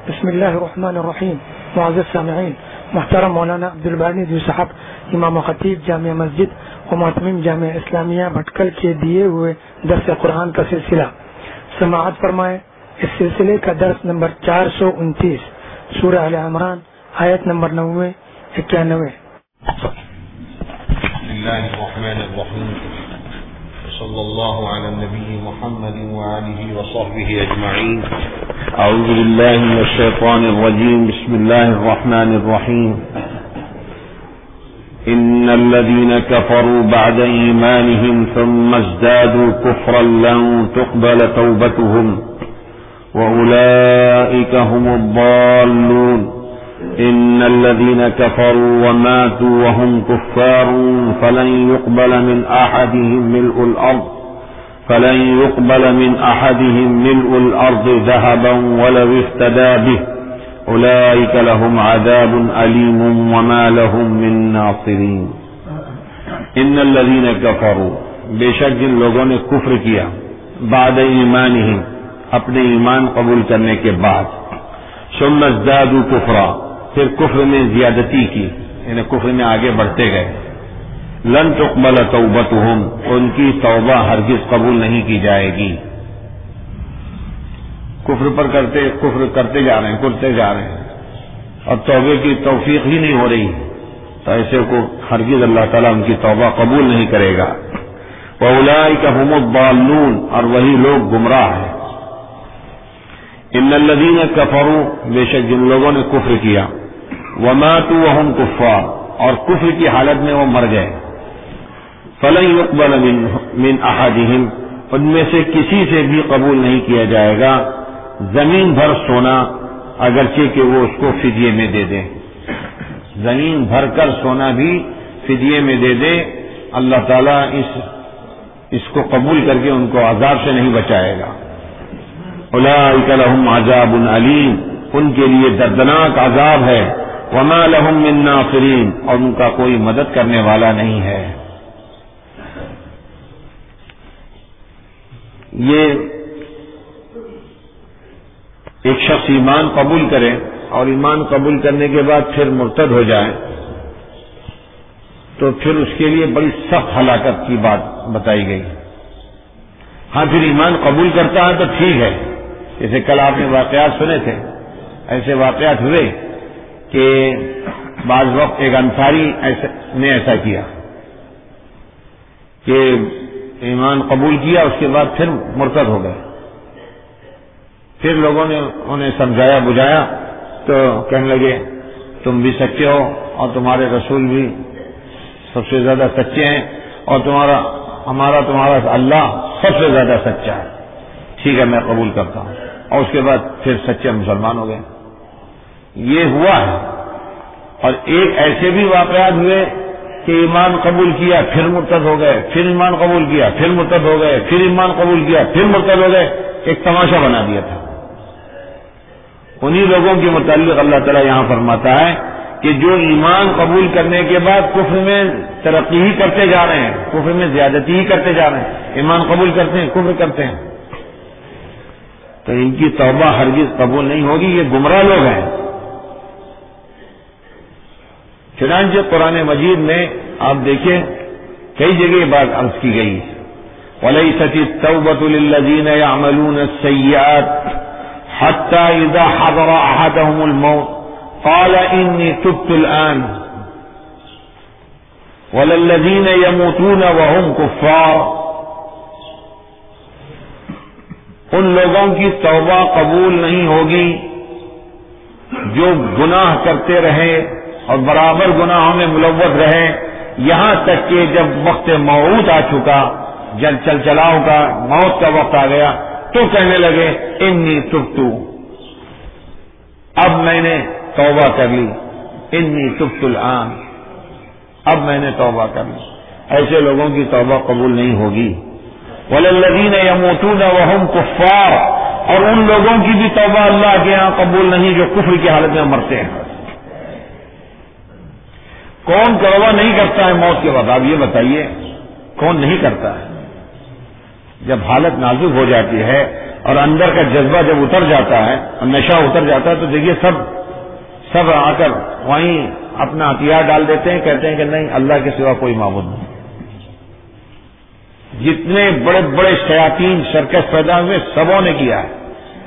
بسم اللہ الرحمن الرحیم. معزز سامعین، محترم مولانا عبدالباری ندوی صاحب امام و خطیب جامع مسجد و محتمم جامع اسلامیہ بھٹکل کے دیے ہوئے درس قرآن کا سلسلہ سماعت فرمائے. اس سلسلے کا درس نمبر 429 سورہ آل عمران آیت نمبر 90-91. بسم اللہ الرحمن الرحیم. صلی اللہ علی النبی محمد وآلہ وصحبہ اجمعین. اعوذ باللہ من الشیطان الرجیم. بسم اللہ الرحمن الرحیم. ان الذين كفروا بعد ایمانهم ثم ازدادوا كفرا لن تقبل توبتهم وأولئك هم الضالون. إن الذين كفروا وماتوا وهم كفار فلن يقبل من أحدهم ملء الأرض ذهبا ولو افتدى به أولئك لهم عذاب أليم وما لهم من ناصرين. إن الذين كفروا بے شک جن لوگوں نے کفر کیا بعد ایمانہم اپنے ایمان قبول کرنے کے بعد ثم ازدادوا کفرا پھر کفر میں زیادتی کی یعنی کفر میں آگے بڑھتے گئے. لن تقبل توبتهم ان کی توبہ ہرگز قبول نہیں کی جائے گی. کفر کرتے جا رہے ہیں اور توبے کی توفیق ہی نہیں ہو رہی تو ایسے کو ہرگز اللہ تعالیٰ ان کی توبہ قبول نہیں کرے گا. وَأُولَئِكَ هُمُ الضَّالُّونَ اور وہی لوگ گمراہ ہیں. ان الذين كفروا بے شک جن لوگوں نے کفر کیا وماتوا وهم كفار اور کفر کی حالت میں وہ مر گئے فلن يقبل من احدهم ان میں سے کسی سے بھی قبول نہیں کیا جائے گا زمین بھر سونا اگرچہ کہ وہ اس کو فدیے میں دے دیں. زمین بھر کر سونا بھی فدیے میں دے دے اللہ تعالیٰ اس کو قبول کر کے ان کو عذاب سے نہیں بچائے گا. اولئک لهم عذاب علیم ان کے لیے دردناک عذاب ہے. وما لهم من ناصرین اور ان کا کوئی مدد کرنے والا نہیں ہے. یہ ایک شخص ایمان قبول کرے اور ایمان قبول کرنے کے بعد پھر مرتد ہو جائے تو پھر اس کے لیے بڑی سخت ہلاکت کی بات بتائی گئی. ہاں پھر ایمان قبول کرتا ہے تو ٹھیک ہے. جیسے کل آپ نے واقعات سنے تھے ایسے واقعات ہوئے کہ بعض وقت ایک انصاری نے ایسا کیا کہ ایمان قبول کیا اس کے بعد پھر مرتد ہو گئے. پھر لوگوں نے انہیں سمجھایا بجھایا تو کہنے لگے تم بھی سچے ہو اور تمہارے رسول بھی سب سے زیادہ سچے ہیں اور تمہارا اللہ سب سے زیادہ سچا ہے. ٹھیک ہے میں قبول کرتا ہوں. اور اس کے بعد پھر سچے مسلمان ہو گئے. یہ ہوا ہے. اور ایک ایسے بھی واقعات ہوئے کہ ایمان قبول کیا پھر مرتد ہو گئے, پھر ایمان قبول کیا پھر مرتد ہو گئے, پھر ایمان قبول کیا پھر مرتد ہو گئے. ایک تماشا بنا دیا تھا. انہی لوگوں کے متعلق اللہ تعالیٰ یہاں فرماتا ہے کہ جو ایمان قبول کرنے کے بعد کفر میں ترقی ہی کرتے جا رہے ہیں, کفر میں زیادتی ہی کرتے جا رہے ہیں, ایمان قبول کرتے ہیں کفر کرتے ہیں, تو ان کی توبہ ہرگز قبول نہیں ہوگی. یہ گمراہ لوگ ہیں. چنانچہ قرآن مجید میں آپ دیکھیں کئی جگہ یہ بات عرض کی گئی. وَلَيْسَتِ التَّوْبَةُ لِلَّذِينَ يَعْمَلُونَ السَّيِّئَاتِ حَتَّى إِذَا حَضَرَ أَحَدَهُمُ الْمَوْتُ قَالَ إِنِّي تُبْتُ الْآنَ وَلَلَّذِينَ يَمُوتُونَ وَهُمْ كُفَّارٌ. ان لوگوں کی توبہ قبول نہیں ہوگی جو گناہ کرتے رہے اور برابر گناہوں میں ملوث رہے یہاں تک کہ جب وقت موت آ چکا, چل چلاؤ کا موت کا وقت آ گیا تو کہنے لگے انی تبتو, اب میں نے توبہ کر لی, انی تبت الآن, اب میں نے توبہ کر لی. ایسے لوگوں کی توبہ قبول نہیں ہوگی. وَلَلَّذِينَ يَمُوتُونَ وَهُمْ كُفَّارٌ اور ان لوگوں کی بھی توبہ اللہ کے ہاں قبول نہیں جو کفر کی حالت میں مرتے ہیں. کون توبہ نہیں کرتا ہے موت کے بعد؟ آپ یہ بتائیے کون نہیں کرتا ہے؟ جب حالت نازک ہو جاتی ہے اور اندر کا جذبہ جب اتر جاتا ہے اور نشہ اتر جاتا ہے تو دیکھیے سب آ کر وہیں اپنا ہتھیار ڈال دیتے ہیں، کہتے ہیں کہ نہیں اللہ کے سوا کوئی معبود نہیں۔ جتنے بڑے بڑے شیاطین سرکس پیدا ہوئے سبوں نے کیا ہے،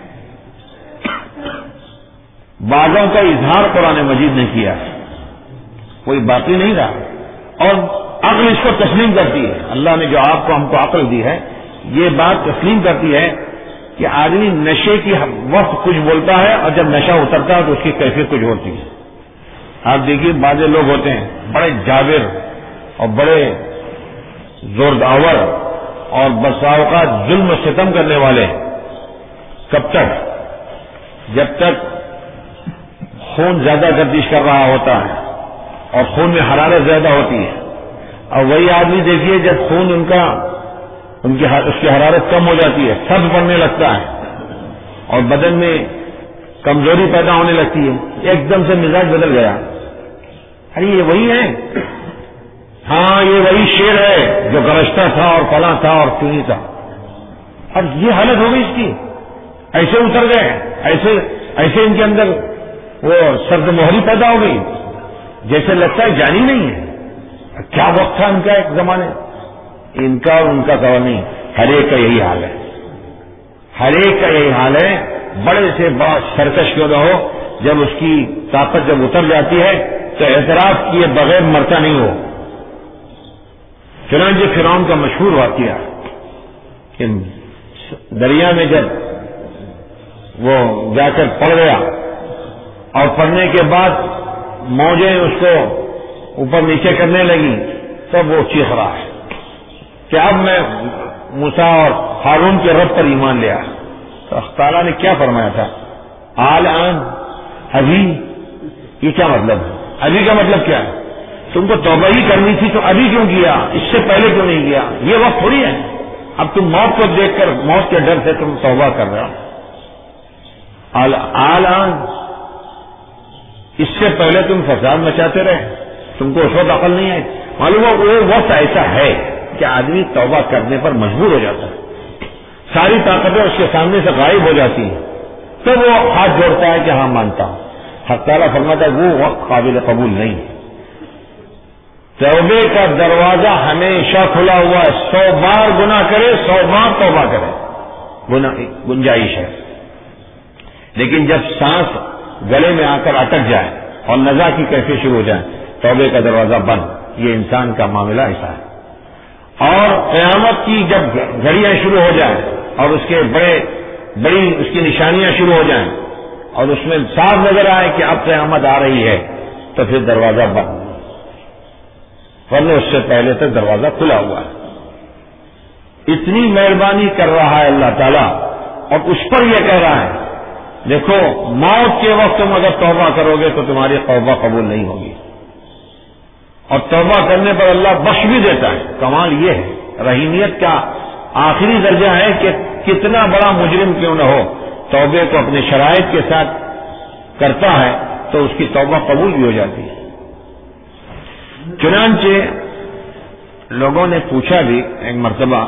بعضوں کا اظہار قرآن مجید نے کیا ہے، کوئی باقی نہیں رہا، اور عقل اس کو تسلیم کرتی ہے۔ اللہ نے جو آپ کو ہم کو عقل دی ہے یہ بات تسلیم کرتی ہے کہ آدمی نشے کی وقت کچھ بولتا ہے اور جب نشہ اترتا ہے تو اس کی کیفیت کچھ ہوتی ہے۔ آپ دیکھیے بعض لوگ ہوتے ہیں بڑے جابر اور بڑے زور داور اور بسا اوقات ظلم و ستم کرنے والے، کب تک؟ جب تک خون زیادہ گردش کر رہا ہوتا ہے اور خون میں حرارت زیادہ ہوتی ہے، اور وہی آدمی دیکھیے جب خون اس کی حرارت کم ہو جاتی ہے، سبز پڑنے لگتا ہے اور بدن میں کمزوری پیدا ہونے لگتی ہے، ایک دم سے مزاج بدل گیا۔ ارے یہ وہی ہے، ہاں یہ وہی شیر ہے جو گرجتا تھا اور فلاں تھا اور چونی تھا، اب یہ حالت ہو گئی اس کی، ایسے اتر گئے، ایسے ان کے اندر وہ سرد مہری پیدا ہو گئی، جیسے لگتا ہے جانی نہیں ہے۔ کیا وقت تھا ان کا ایک زمانے، ان کا اور ان کا سوال نہیں، ہر ایک کا یہی حال ہے، ہر ایک کا یہی حال ہے۔ بڑے سے بڑا سرکش کیوں نہ ہو، جب اس کی طاقت جب اتر جاتی ہے تو اعتراف کیے بغیر مرتا نہیں ہو۔ چنانچہ فرعون کا مشہور واقعہ کہ دریا میں جب وہ جا کر پڑ گیا اور پڑنے کے بعد موجیں اس کو اوپر نیچے کرنے لگی، تب وہ چیخ رہا ہے کہ اب میں موسیٰ اور ہارون کے رب پر ایمان لیا۔ تو تعالیٰ نے کیا فرمایا تھا؟ الآن، ابھی، یہ کیا مطلب ہے؟ ابھی کا مطلب کیا ہے؟ تم کو توبہ ہی کرنی تھی تو ابھی کیوں کیا؟ اس سے پہلے کیوں نہیں کیا؟ یہ وقت تھوڑی ہے، اب تم موت کو دیکھ کر موت کے ڈر سے تم توبہ کر رہے ہو۔ الآن، اس سے پہلے تم فساد مچاتے رہے، تم کو اس وقت عقل نہیں آئی۔ معلوم ہو وہ وقت ایسا ہے کہ آدمی توبہ کرنے پر مجبور ہو جاتا ہے، ساری طاقتیں اس کے سامنے سے غائب ہو جاتی ہیں، تو وہ ہاتھ جوڑتا ہے کہ ہاں مانتا ہوں۔ حق تعالیٰ فرماتا ہے وہ وقت قابل قبول نہیں ہے۔ توبے کا دروازہ ہمیشہ کھلا ہوا ہے، 100 بار گناہ کرے 100 بار توبہ کرے، گنجائش ہے، لیکن جب سانس گلے میں آ کر اٹک جائے اور نزا کی کیفیت شروع ہو جائے، توبے کا دروازہ بند۔ یہ انسان کا معاملہ ایسا ہے۔ اور قیامت کی جب گھڑیاں شروع ہو جائیں اور اس کے بڑی اس کی نشانیاں شروع ہو جائیں اور اس میں صاف نظر آئے کہ اب قیامت آ رہی ہے، تو پھر دروازہ بند، ورنہ اس سے پہلے تک دروازہ کھلا ہوا ہے۔ اتنی مہربانی کر رہا ہے اللہ تعالیٰ، اور اس پر یہ کہہ رہا ہے دیکھو موت کے وقت تم اگر توبہ کرو گے تو تمہاری توبہ قبول نہیں ہوگی، اور توبہ کرنے پر اللہ بخش بھی دیتا ہے۔ کمال یہ ہے، رحیمیت کا آخری درجہ ہے کہ کتنا بڑا مجرم کیوں نہ ہو، توبے کو اپنے شرائط کے ساتھ کرتا ہے تو اس کی توبہ قبول بھی ہو جاتی ہے۔ چنانچہ لوگوں نے پوچھا بھی ایک مرتبہ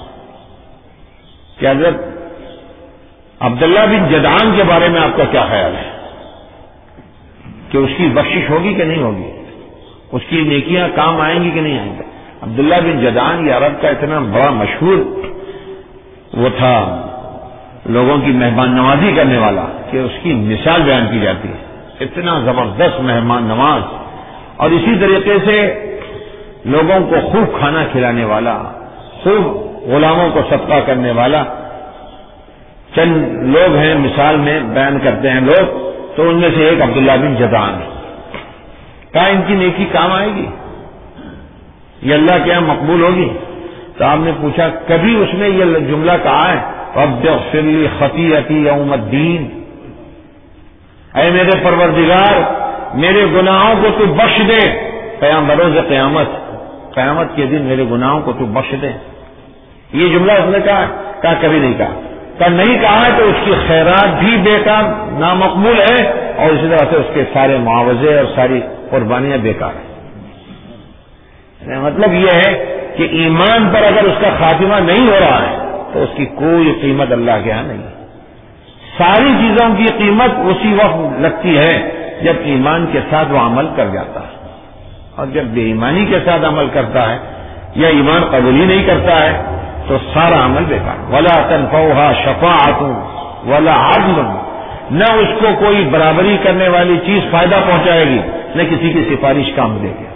کہ حضرت عبداللہ بن جدعان کے بارے میں آپ کا کیا خیال ہے، کہ اس کی بخشش ہوگی کہ نہیں ہوگی، اس کی نیکیاں کام آئیں گی کہ نہیں آئیں گی؟ عبداللہ بن جدعان یہ عرب کا اتنا بڑا مشہور وہ تھا، لوگوں کی مہمان نوازی کرنے والا، کہ اس کی مثال بیان کی جاتی ہے، اتنا زبردست مہمان نواز، اور اسی طریقے سے لوگوں کو خوب کھانا کھلانے والا، خوب غلاموں کو صدقہ کرنے والا۔ چند لوگ ہیں مثال میں بیان کرتے ہیں لوگ، تو ان میں سے ایک عبداللہ بن جدعان ہے۔ کہا ان کی نیکی کام آئے گی، یہ اللہ کے یہاں مقبول ہوگی؟ تو آپ نے پوچھا کبھی اس نے یہ جملہ کہا ہے رب اغفر لی خطیئتی یوم الدین، اے میرے پروردگار میرے گناہوں کو تو بخش دے بروز قیامت کے دن میرے گناہوں کو تو بخش دے؟ یہ جملہ اس نے کہا کبھی نہیں کہا۔ نہیں کہا ہے تو اس کی خیرات بھی بیکار نامقبول ہے، اور اسی طرح سے اس کے سارے معاوضے اور ساری قربانیاں بیکار ہیں۔ مطلب یہ ہے کہ ایمان پر اگر اس کا خاتمہ نہیں ہو رہا ہے تو اس کی کوئی قیمت اللہ کے ہاں نہیں. ساری چیزوں کی قیمت اسی وقت لگتی ہے جب ایمان کے ساتھ وہ عمل کر جاتا ہے، اور جب بے ایمانی کے ساتھ عمل کرتا ہے یا ایمان قبول ہی نہیں کرتا ہے تو سارا عمل بیکار. ولا تنفعها شفاعة ولا عدل، نہ اس کو کوئی برابری کرنے والی چیز فائدہ پہنچائے گی، نہ کسی کی سفارش کام دے گی.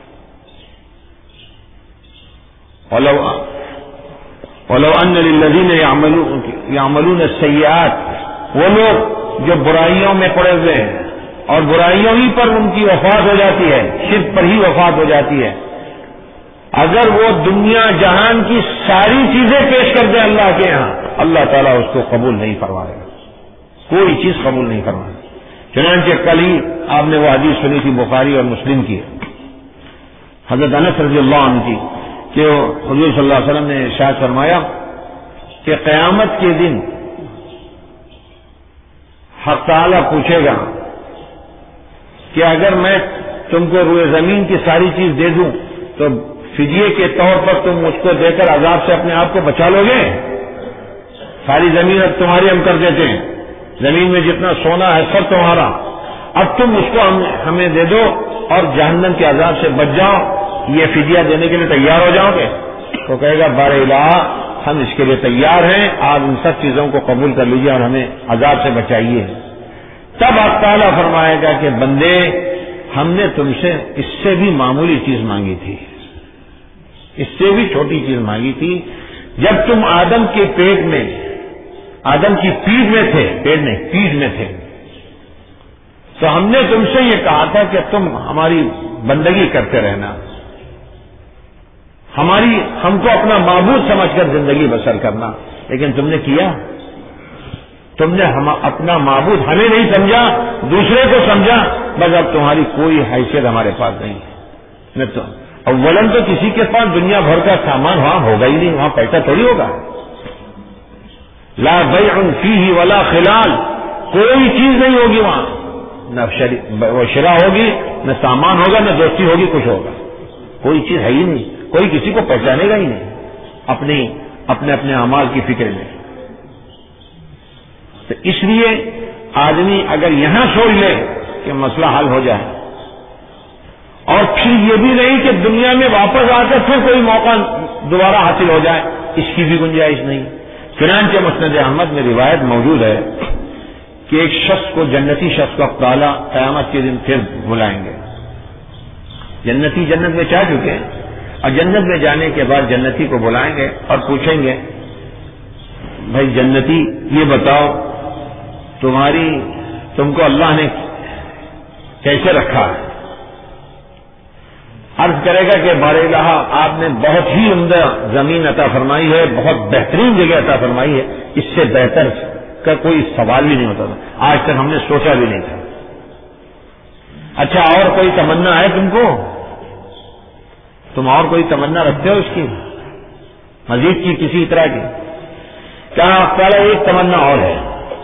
ولو ان للذین یعملون السیئات، وہ لوگ جو برائیوں میں پڑے ہوئے ہیں اور برائیوں ہی پر ان کی وفات ہو جاتی ہے، شرک پر ہی وفات ہو جاتی ہے، اگر وہ دنیا جہان کی ساری چیزیں پیش کر دیں اللہ کے ہاں، اللہ تعالیٰ اس کو قبول نہیں فرمائے گا، کوئی چیز قبول نہیں فرمائے. چنانچہ کل ہی آپ نے وہ حدیث سنی تھی بخاری اور مسلم کی، حضرت انس رضی اللہ عنہ کی، کہ حضور صلی اللہ علیہ وسلم نے ارشاد فرمایا کہ قیامت کے دن حق تعالیٰ پوچھے گا کہ اگر میں تم کو روئے زمین کی ساری چیز دے دوں تو فدیے کے طور پر تم مجھ کو دے کر عذاب سے اپنے آپ کو بچا لو گے؟ ساری زمین اب تمہاری ہم کر دیتے ہیں، زمین میں جتنا سونا ہے سب تمہارا، اب تم اس کو ہمیں دے دو اور جہنم کے عذاب سے بچ جاؤ، یہ فدیہ دینے کے لیے تیار ہو جاؤ گے؟ تو کہے گا بار الہ ہم اس کے لیے تیار ہیں، آپ ان سب چیزوں کو قبول کر لیجیے اور ہمیں عذاب سے بچائیے. تب اللہ تعالیٰ فرمائے گا کہ بندے ہم نے تم سے اس سے بھی معمولی چیز مانگی تھی، اس سے بھی چھوٹی چیز مانگی تھی. جب تم آدم کے پیٹ میں، آدم کی پیٹھ میں تھے، پیٹ نہیں پیٹھ میں تھے، تو ہم نے تم سے یہ کہا تھا کہ تم ہماری بندگی کرتے رہنا، ہم کو اپنا معبود سمجھ کر زندگی بسر کرنا، لیکن تم نے کیا، تم نے اپنا معبود ہمیں نہیں سمجھا، دوسرے کو سمجھا، بس اب تمہاری کوئی حیثیت ہمارے پاس نہیں ہے. تو اولاً تو کسی کے پاس دنیا بھر کا سامان وہاں ہوگا ہی نہیں، وہاں پیسہ تھوڑی ہوگا. لا بیع فیہ ولا خلال، کوئی چیز نہیں ہوگی وہاں، نہ وہ شرح ہوگی، نہ سامان ہوگا، نہ دوستی ہوگی، کچھ ہوگا، کوئی چیز ہے ہی نہیں، کوئی کسی کو پہچانے گا ہی نہیں اپنے اعمال کی فکر میں. تو اس لیے آدمی اگر یہاں سوچ لے کہ مسئلہ حل ہو جائے، اور پھر یہ بھی نہیں کہ دنیا میں واپس آ کر پھر کوئی موقع دوبارہ حاصل ہو جائے، اس کی بھی گنجائش نہیں. چنانچہ مسند احمد میں روایت موجود ہے کہ ایک شخص کو، جنتی شخص کو تعالیٰ قیامت کے دن پھر بلائیں گے. جنتی جنت میں جا چکے ہیں، اور جنت میں جانے کے بعد جنتی کو بلائیں گے اور پوچھیں گے بھائی جنتی یہ بتاؤ تم کو اللہ نے کیسے رکھا ہے؟ عرض کرے گا کہ بار الہ آپ نے بہت ہی عمدہ زمین عطا فرمائی ہے، بہت بہترین جگہ عطا فرمائی ہے، اس سے بہتر کا کوئی سوال بھی نہیں ہوتا تھا، آج تک ہم نے سوچا بھی نہیں تھا. اچھا اور کوئی تمنا ہے تم کو؟ تم اور کوئی تمنا رکھتے ہو اس کی مزید کی کسی طرح کی؟ کہا پہلے ایک تمنا اور ہے،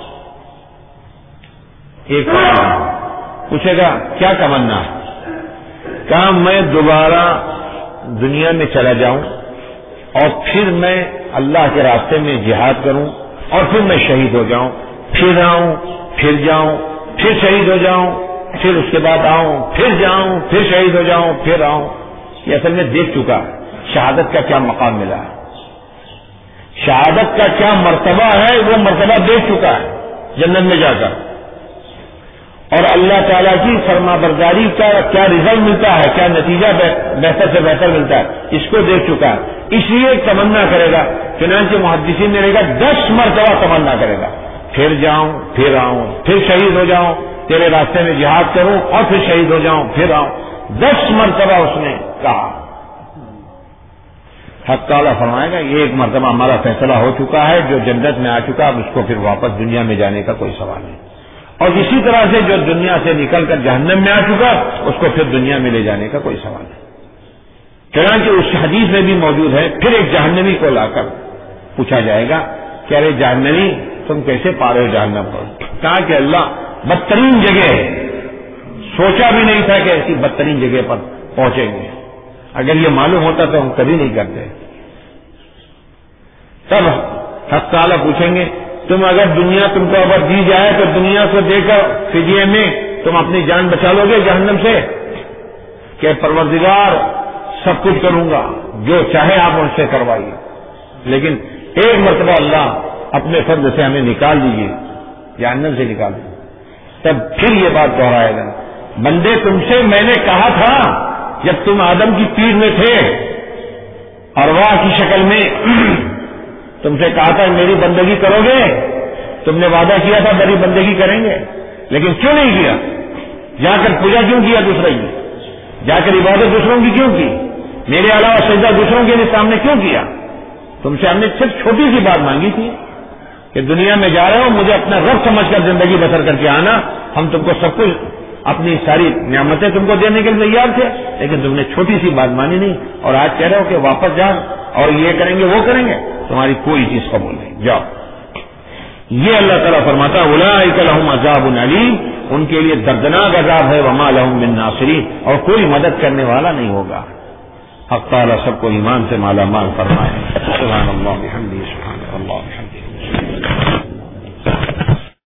ایک تمنا. پوچھے گا کیا تمنا ہے؟ کہا میں دوبارہ دنیا میں چلا جاؤں اور پھر میں اللہ کے راستے میں جہاد کروں اور پھر میں شہید ہو جاؤں، پھر آؤں، پھر جاؤں، پھر شہید ہو جاؤں، پھر اس کے بعد آؤں، پھر جاؤں، پھر شہید ہو جاؤں، پھر آؤں. یہ اصل میں دیکھ چکا شہادت کا کیا مقام ملا ہے، شہادت کا کیا مرتبہ ہے، وہ مرتبہ دیکھ چکا ہے جنت میں جا کر، اور اللہ تعالیٰ کی فرما برداری کا کیا رزلٹ ملتا ہے، کیا نتیجہ بہتر سے بہتر ملتا ہے، اس کو دیکھ چکا ہے. اس لیے ایک تمنا کرے گا. چنانچہ محدثین نے کہا 10 مرتبہ تمنا کرے گا، پھر جاؤں، پھر آؤں، پھر شہید ہو جاؤں، تیرے راستے میں جہاد کروں اور پھر شہید ہو جاؤں، پھر آؤں. 10 مرتبہ اس نے کہا. حق تعالیٰ فرمائے گا یہ ایک مرتبہ ہمارا فیصلہ ہو چکا ہے، جو جنت میں آ چکا اب اس کو پھر واپس دنیا میں جانے کا کوئی سوال نہیں. اور اسی طرح سے جو دنیا سے نکل کر جہنم میں آ چکا اس کو پھر دنیا میں لے جانے کا کوئی سوال نہیں. چنانچہ اس حدیث میں بھی موجود ہے پھر ایک جہنمی کو لا کر پوچھا جائے گا کہ ارے جہنمی تم کیسے پا رہے ہو جہنم کو؟ کہا کہ اللہ بدترین جگہ ہے، سوچا بھی نہیں تھا کہ ایسی بدترین جگہ پر پہنچیں گے، اگر یہ معلوم ہوتا تو ہم کبھی نہیں کرتے. تب حق تعالیٰ پوچھیں گے تم اگر دنیا تم کو اگر دی جائے تو دنیا سے دے کر فدیے میں تم اپنی جان بچا لو گے جہنم سے؟ کہ پروردگار سب کچھ کروں گا، جو چاہے آپ مجھ سے کروائیے، لیکن ایک مرتبہ اللہ اپنے فضل سے ہمیں نکال دیجیے، جہنم سے نکال دیجیے، تب پھر یہ بات دوہرائے گا بندے تم سے میں نے کہا تھا جب تم آدم کی پیٹھ میں تھے ارواح کی شکل میں، تم سے کہا تھا میری بندگی کرو گے، تم نے وعدہ کیا تھا میری بندگی کریں گے، لیکن کیوں نہیں کیا؟ جا کر پوجا کیوں کیا دوسرے کی؟ جا کر عبادت دوسروں کی کیوں کی؟ میرے علاوہ سجدہ دوسروں کے سامنے کیوں کیا؟ تم سے ہم نے صرف چھوٹی سی بات مانگی تھی کہ دنیا میں جا رہے ہو، مجھے اپنا رب سمجھ کر زندگی بسر کر کے آنا، ہم تم کو سب کچھ اپنی ساری نعمتیں تم کو دینے کے لیے تیار تھے، لیکن تم نے چھوٹی سی بات مانی نہیں، اور آج کہہ رہے ہو کہ واپس جاؤ اور یہ کریں گے وہ کریں گے، تمہاری کوئی چیز قبول نہیں، جاؤ۔ یہ اللہ تعالیٰ فرماتا ہے اولئک لہم عذاب علیم، ان کے لیے دردناک عذاب ہے، وما لہم من ناصرین، اور کوئی مدد کرنے والا نہیں ہوگا۔ حق تعالیٰ سب کو ایمان سے مالا مال فرمائے۔ سبحان اللہ بحمدہ، سبحان اللہ بحمدہ۔